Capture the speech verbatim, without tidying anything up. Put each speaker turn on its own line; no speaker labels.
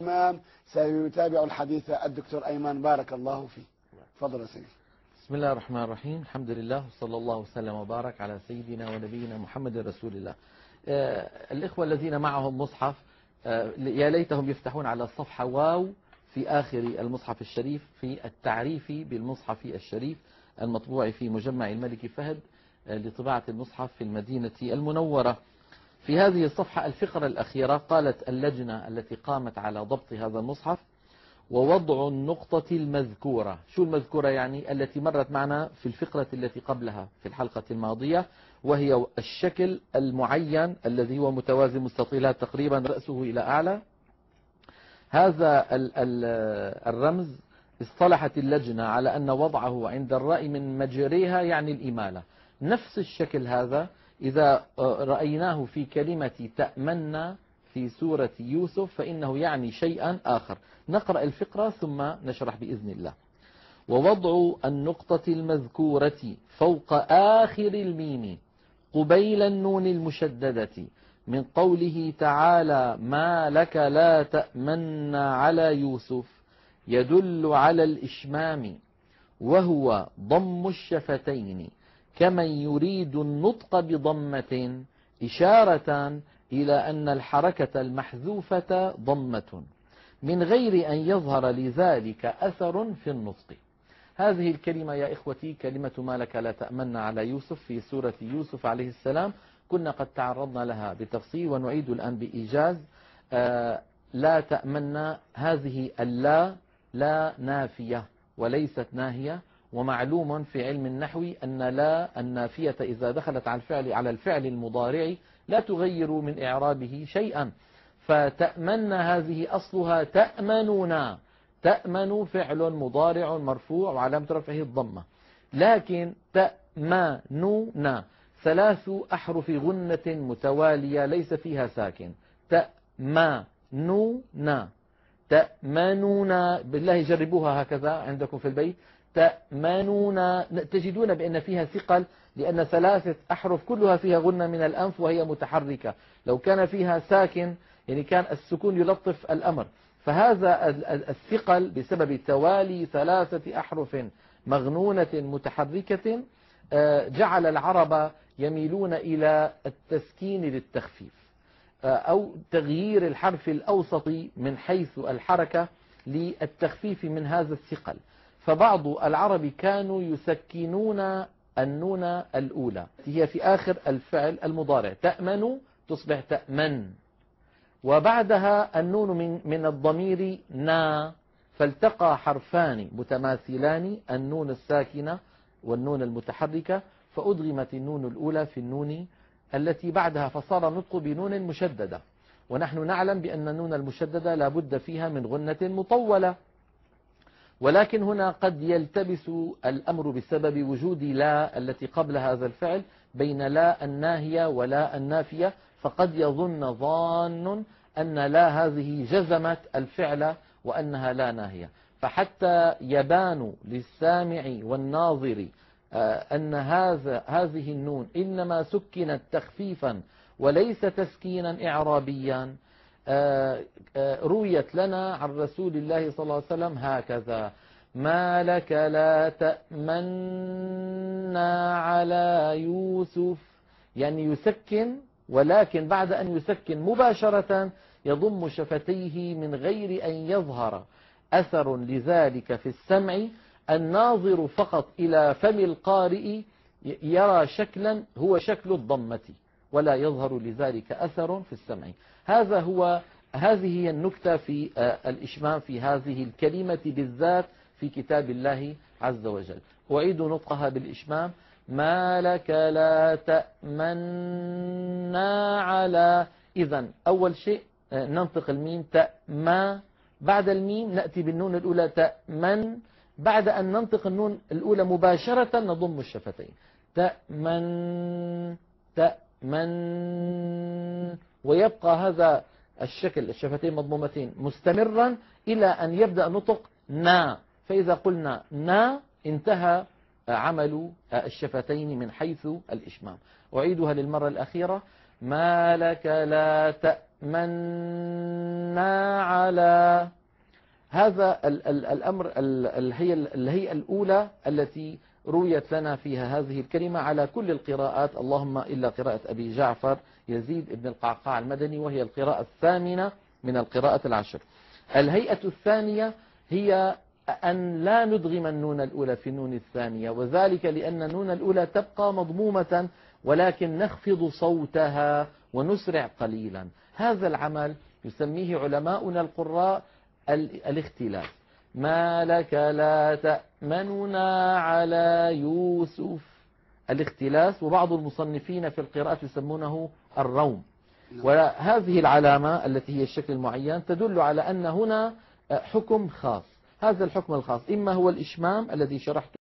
الإمام سيتابع الحديث الدكتور أيمن، بارك الله فيه. تفضل يا سيدي.
بسم الله الرحمن الرحيم، الحمد لله وصلى الله وسلم وبارك على سيدنا ونبينا محمد رسول الله. آه الإخوة الذين معهم مصحف آه يا ليتهم يفتحون على الصفحة واو في آخر المصحف الشريف في التعريف بالمصحف الشريف المطبوع في مجمع الملك فهد آه لطباعة المصحف في المدينة المنورة. في هذه الصفحة الفقرة الأخيرة قالت اللجنة التي قامت على ضبط هذا المصحف: ووضع النقطة المذكورة. شو المذكورة يعني؟ التي مرت معنا في الفقرة التي قبلها في الحلقة الماضية، وهي الشكل المعين الذي هو متوازي مستطيلات تقريبا رأسه إلى أعلى. هذا الرمز اصطلحت اللجنة على أن وضعه عند الرأي من مجريها يعني الإمالة. نفس الشكل هذا إذا رأيناه في كلمة تأمنا في سورة يوسف فإنه يعني شيئا آخر. نقرأ الفقرة ثم نشرح بإذن الله. ووضع النقطة المذكورة فوق آخر الميم قبيل النون المشددة من قوله تعالى: ما لك لا تأمن على يوسف، يدل على الإشمام وهو ضم الشفتين كمن يريد النطق بضمة، إشارة إلى أن الحركة المحذوفة ضمة من غير أن يظهر لذلك أثر في النطق. هذه الكلمة يا إخوتي كلمة ما لك لا تأمن على يوسف في سورة يوسف عليه السلام، كنا قد تعرضنا لها بتفصيل ونعيد الآن بإيجاز. آه لا تأمن، هذه اللا لا نافية وليست ناهية، ومعلوم في علم النحو أن لا النافية إذا دخلت على الفعل على الفعل المضارع لا تغير من إعرابه شيئا. فتأمن هذه أصلها تأمنون، تأمن فعل مضارع مرفوع وعلامة رفعه الضمة، لكن تأمنون ثلاث أحرف غنة متوالية ليس فيها ساكن. تأمنون، تأمنون، بالله جربوها هكذا عندكم في البيت. تأمنون تجدون بأن فيها ثقل، لأن ثلاثة أحرف كلها فيها غنة من الأنف وهي متحركة. لو كان فيها ساكن يعني كان السكون يلطف الأمر. فهذا الثقل بسبب توالي ثلاثة أحرف مغنونة متحركة جعل العرب يميلون إلى التسكين للتخفيف أو تغيير الحرف الأوسط من حيث الحركة للتخفيف من هذا الثقل. فبعض العرب كانوا يسكنون النون الأولى هي في آخر الفعل المضارع، تأمن تصبح تأمن، وبعدها النون من من الضمير نا، فالتقى حرفان متماثلان النون الساكنة والنون المتحركة، فأدغمت النون الأولى في النون التي بعدها فصار النطق بنون مشددة. ونحن نعلم بأن النون المشددة لا بد فيها من غنة مطولة، ولكن هنا قد يلتبس الأمر بسبب وجود لا التي قبل هذا الفعل بين لا الناهية ولا النافية، فقد يظن ظان أن لا هذه جزمت الفعل وأنها لا ناهية. فحتى يبان للسامع والناظر أن هذا هذه النون إنما سكنت تخفيفا وليس تسكينا إعرابيا، رويت لنا عن رسول الله صلى الله عليه وسلم هكذا: ما لك لا تأمنا على يوسف، يعني يسكن، ولكن بعد أن يسكن مباشرة يضم شفتيه من غير أن يظهر أثر لذلك في السمع. الناظر فقط إلى فم القارئ يرى شكلا هو شكل الضمة ولا يظهر لذلك أثر في السمع. هذا هو هذه هي النكتة في الإشمام في هذه الكلمة بالذات في كتاب الله عز وجل. أعيد نطقها بالإشمام: ما لك لا تأمنا على. إذن أول شيء ننطق الميم تأما، بعد الميم نأتي بالنون الأولى تأمن، بعد أن ننطق النون الأولى مباشرة نضم الشفتين تأمن تأمن، ويبقى هذا الشكل الشفتين مضمومتين مستمرا إلى أن يبدأ نطق نا. فإذا قلنا نا انتهى عمل الشفتين من حيث الإشمام. أعيدها للمرة الأخيرة: ما لك لا تأمنا على. هذا ال ال الأمر ال الهي الهيئة الأولى التي رويت لنا فيها هذه الكلمة على كل القراءات، اللهم إلا قراءة أبي جعفر يزيد بن القعقاع المدني، وهي القراءة الثامنة من القراءة العشر. الهيئة الثانية هي أن لا ندغم النون الأولى في النون الثانية، وذلك لأن النون الأولى تبقى مضمومة ولكن نخفض صوتها ونسرع قليلا. هذا العمل يسميه علماؤنا القراء الاختلاف. ما لك لا تأمننا على يوسف، الاختلاس، وبعض المصنفين في القراءات يسمونه الروم. وهذه العلامة التي هي الشكل المعين تدل على أن هنا حكم خاص. هذا الحكم الخاص إما هو الإشمام الذي شرحته